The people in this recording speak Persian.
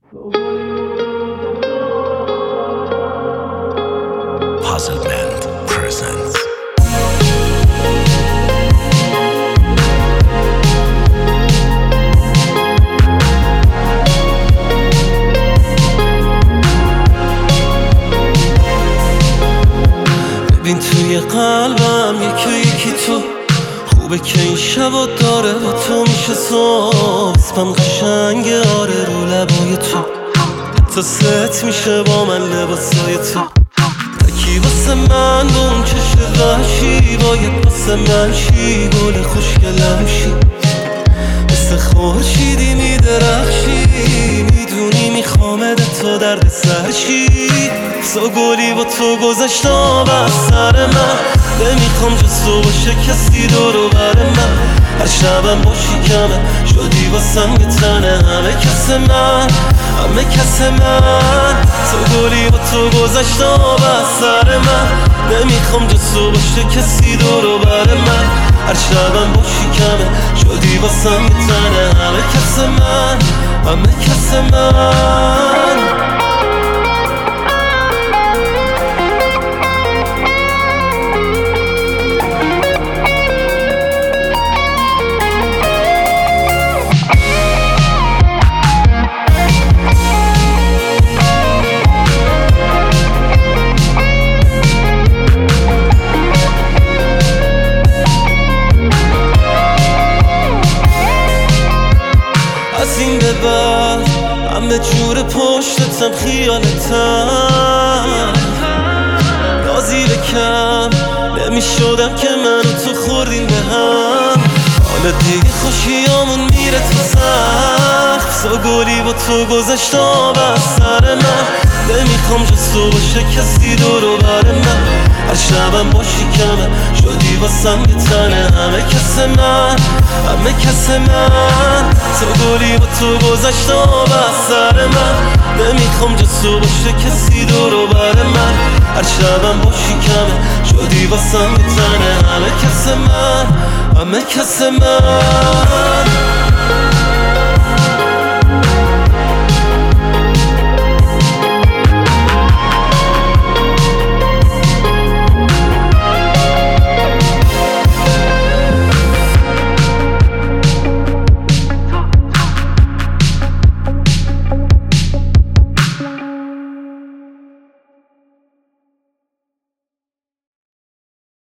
Puzzle Band presents. ببین توی قلبم یکی تو خوبه که این شبا داره با تو میشه صبح اسمم قشنگه آره رو لبای تو حتی ست میشه با من لباسای تو تکی واسه من با اون چشم وحشی باید واسه من شی گل خوشگلم شی مثل خورشیدی میدرخشی میدونی میخوامده تا درد سرشی گلی با تو گذشت آب از سر من نمیخوام جز تو باشه کسی دورو بر من هر شبم باشی کمه شدی واسم یه تنه همه کس من گلی با تو گذشت آب از سر من نمیخوام جز تو باشه کسی دورو بر من هر شبم باشی کمه شدی واسم یه تنه همه کس من همه جور پشتتم خیالتم نازی بکم نمیشدم که من و تو خوردیم به هم حالا دیگه خوشیامون میره تو سخت گلی با تو گذشت آب از سر من نمیخوام جز تو باشه کسی دورو بر من هر شبم باشی کمه شدی واسم یه تنه همه کس من گلی با تو گذشت آب از سر من نمیخوام جز تو باشه کسی دورو بر من هر شبم باشی کمه شدی واسم یه تنه همه کس من